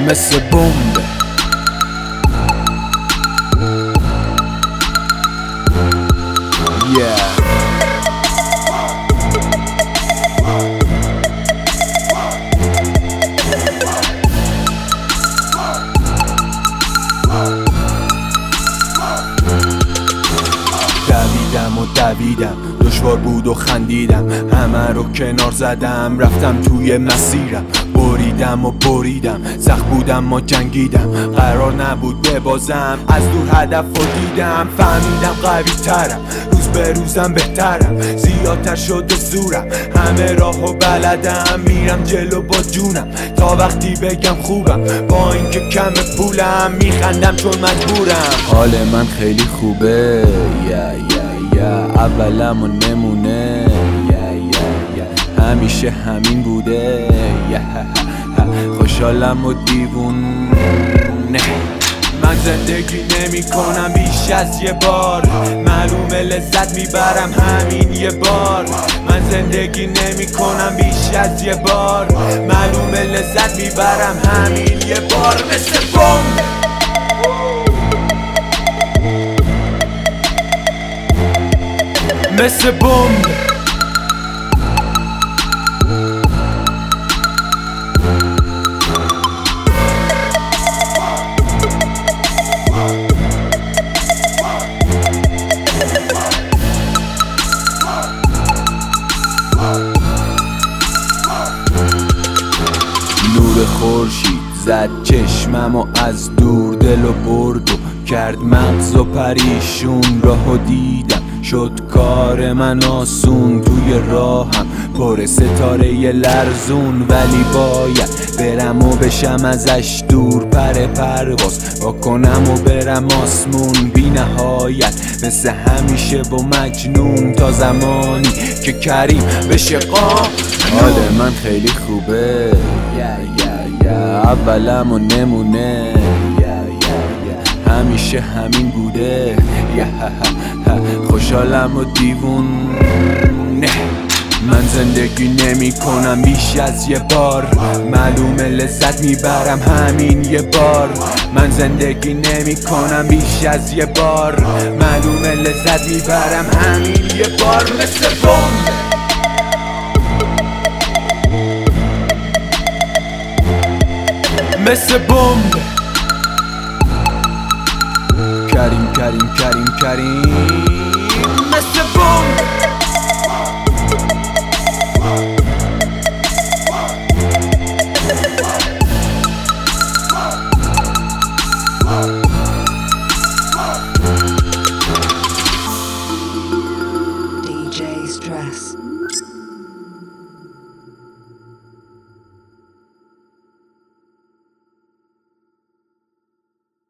مثل بمب. دویدم دشوار بود و خندیدم، همه رو کنار زدم، رفتم توی مسیرم، بریدم و بریدم، سخت بودم ما جنگیدم، قرار نبود ببازم، از دور هدف رو دیدم، فهمیدم قوی ترم، روز به روزم بهترم، زیادتر شده زورم، همه راهو بلدم، میرم جلو با جونم تا وقتی بگم خوبم، با اینکه کم پولم میخندم چون مجبورم. حال من خیلی خوبه، اولم و نمونه، همیشه همین بوده، خوشحالم و دیوونه. من زندگی نمی کنم بیش از یه بار، معلومه لذت میبرم همین یه بار. من زندگی نمی کنم بیش از یه بار، معلومه لذت میبرم همین یه بار. مثل بمب مثل بمب. نور خورشید زد چشمم و از دور دل و برد و کرد مغز و پریشون، راهو دیدم شد کار من آسون، توی راهم پر ستاره ی لرزون، ولی باید برم و بشم ازش دور، پرواز با کنم و برم آسمون بی نهایت، مثل همیشه با مجنون، تا زمانی که کریم بشه قانون. حال من خیلی خوبه، اولم و نمونه، همیشه همین بوده، خوشحالم و دیوونه. من زندگی نمی کنم بیش از یه بار، معلومه لذت میبرم همین یه بار. من زندگی نمی کنم بیش از یه بار، معلومه لذت میبرم همین یه بار. مثل بمب مثل بمب. کریم مثل بمب. DJ Stress.